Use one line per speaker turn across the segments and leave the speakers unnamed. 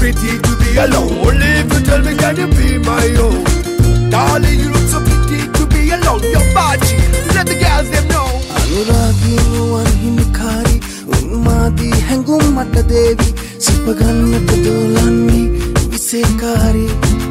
pretty to be alone. Only if you tell me can you be my own. Darling, you look so pretty to be alone. Your body, let the girls them know.
Anuragi nuwan hinikari unmadi hengum mata devi sipagannata dolanni visekari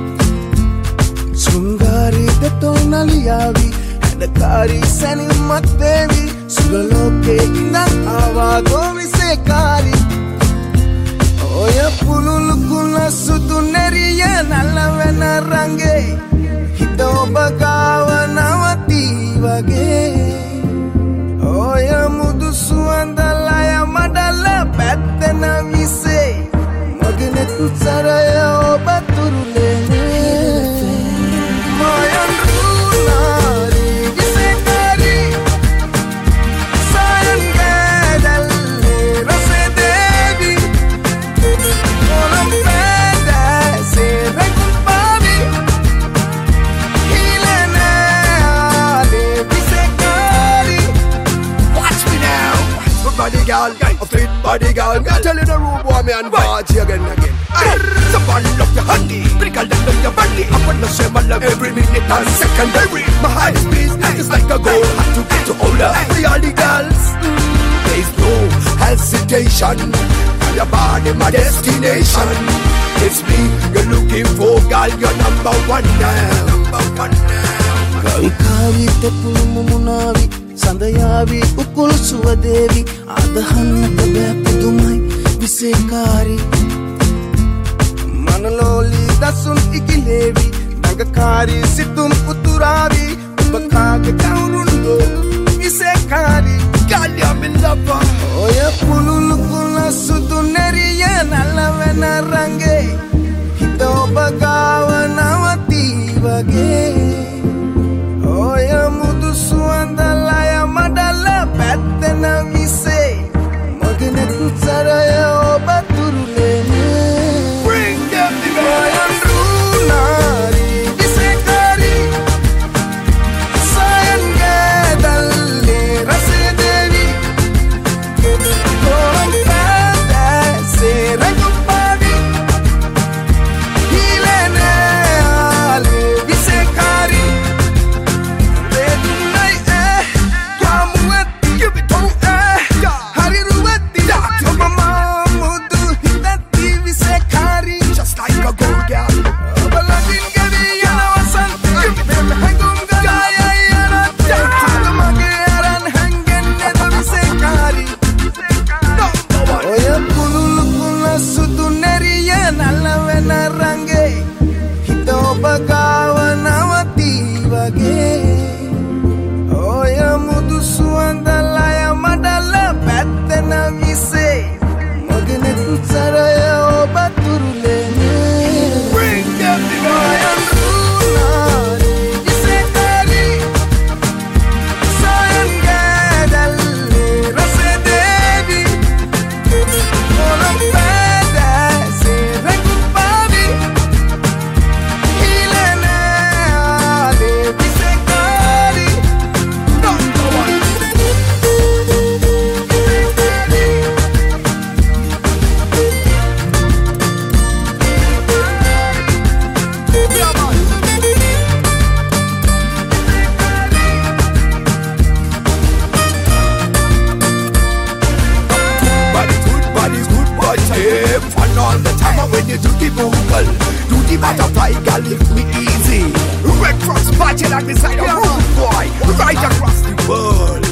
Sungari dato naliyavi hadakari sanimat devi suraloke indan avado visekari Oya pululu kula sutu neriya nalavena range hito bagawa nawati wage Oya mudu suandalaya madala pattana mise magene tutsaraya obaturulene mayan runari visekari sayan gadalle rase devi olam peda se rekulpavi hilene ale visekari body girl, a fit body girl. I'm gonna tell you the rude boy, me and party again. Hey, somebody love your honey, prickle them on your body. I wanna share my love every minute and secondary. My heart is beating just like a goal. Have to get to older. See all the girls, there's no hesitation. Your body, my destination. It's me you're looking for, girl. You're number one now. Number one now. Kavi kavi te pulumu munavi. Sandayavi ukul suvadevi adahannata bapudumai visekari manaloli dasun ikilevi nagakari situm uturavi ubakaga kaurundo visekari gali I'm in love oya pululu kula sutu neriya nalavena range hito bagawa nawati wage oya mudu suandalaya madala pattana mise magene tutsaraya obaturulene bring them the mayan runari visekari sayan gadalle rase devi olam peda se rekulpavi hilene ale visekari butterfly, girl, lift me easy. Red cross party like the side of a boy, right across the world.